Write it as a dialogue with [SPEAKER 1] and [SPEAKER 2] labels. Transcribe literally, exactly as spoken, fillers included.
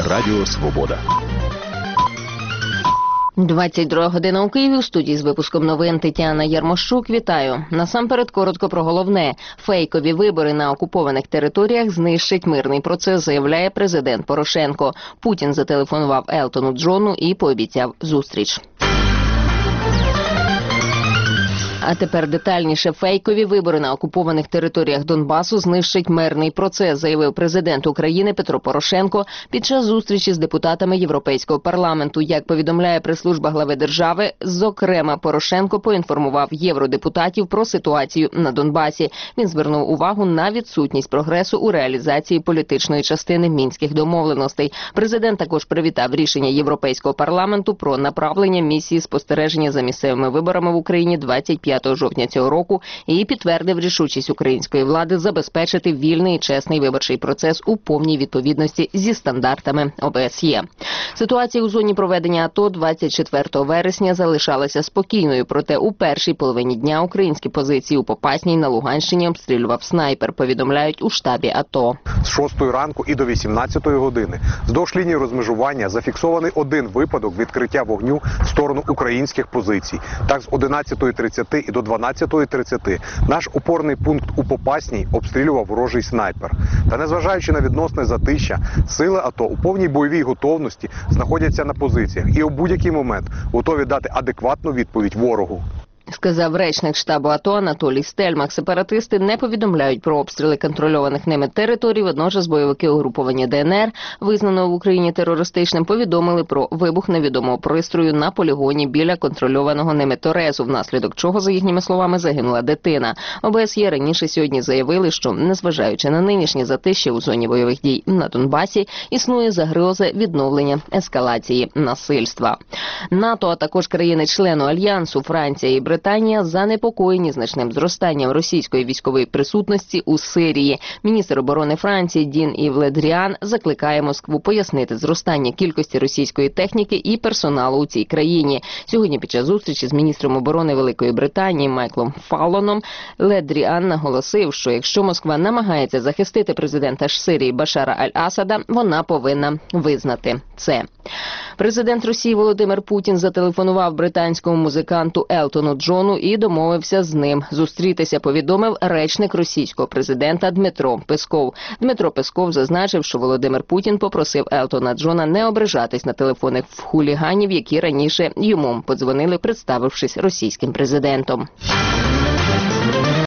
[SPEAKER 1] Радіо Свобода.
[SPEAKER 2] двадцять друга година у Києві. У студії з випуском новин Тетяна Ярмощук. Вітаю. Насамперед коротко про головне. Фейкові вибори на окупованих територіях знищать мирний процес, заявляє президент Порошенко. Путін зателефонував Елтону Джону і пообіцяв зустріч. А тепер детальніше. Фейкові вибори на окупованих територіях Донбасу знищать мирний процес, заявив президент України Петро Порошенко під час зустрічі з депутатами Європейського парламенту. Як повідомляє прес-служба глави держави, зокрема, Порошенко поінформував євродепутатів про ситуацію на Донбасі. Він звернув увагу на відсутність прогресу у реалізації політичної частини Мінських домовленостей. Президент також привітав рішення Європейського парламенту про направлення місії спостереження за місцевими виборами в Україні двадцять п'ятого жовтня цього року і підтвердив рішучість української влади забезпечити вільний і чесний виборчий процес у повній відповідності зі стандартами О Б С Є. Ситуація у зоні проведення АТО двадцять четвертого вересня залишалася спокійною, проте у першій половині дня українські позиції у Попасній на Луганщині обстрілював снайпер, повідомляють у штабі АТО.
[SPEAKER 3] З шостої ранку і до вісімнадцятої години вздовж лінії розмежування зафіксований один випадок відкриття вогню в сторону українських позицій. Так, з одинадцятої тридцяти і до дванадцятої тридцяти наш опорний пункт у Попасній обстрілював ворожий снайпер. Та незважаючи на відносне затища, сили АТО у повній бойовій готовності знаходяться на позиціях і у будь-який момент готові дати адекватну відповідь ворогу.
[SPEAKER 2] Сказав речник штабу АТО Анатолій Стельмах. Сепаратисти не повідомляють про обстріли контрольованих ними територій. Водночас бойовики угруповання Де Ен Ер, визнаного в Україні терористичним, повідомили про вибух невідомого пристрою на полігоні біля контрольованого ними Торезу, внаслідок чого, за їхніми словами, загинула дитина. О Б С Є раніше сьогодні заявили, що, незважаючи на нинішнє затище у зоні бойових дій на Донбасі, існує загроза відновлення ескалації насильства. НАТО, а також країни-члени Альянсу, Франція і Британія, Британія занепокоєні значним зростанням російської військової присутності у Сирії. Міністр оборони Франції Дін Ів Ле Дріан закликає Москву пояснити зростання кількості російської техніки і персоналу у цій країні. Сьогодні під час зустрічі з міністром оборони Великої Британії Майклом Фаллоном Ле Дріан наголосив, що якщо Москва намагається захистити президента ж Сирії Башара Аль-Асада, вона повинна визнати це. Президент Росії Володимир Путін зателефонував британському музиканту Елтону Джону і домовився з ним зустрітися, повідомив речник російського президента Дмитро Песков. Дмитро Песков зазначив, що Володимир Путін попросив Елтона Джона не ображатись на телефонних хуліганів, які раніше йому подзвонили, представившись російським президентом.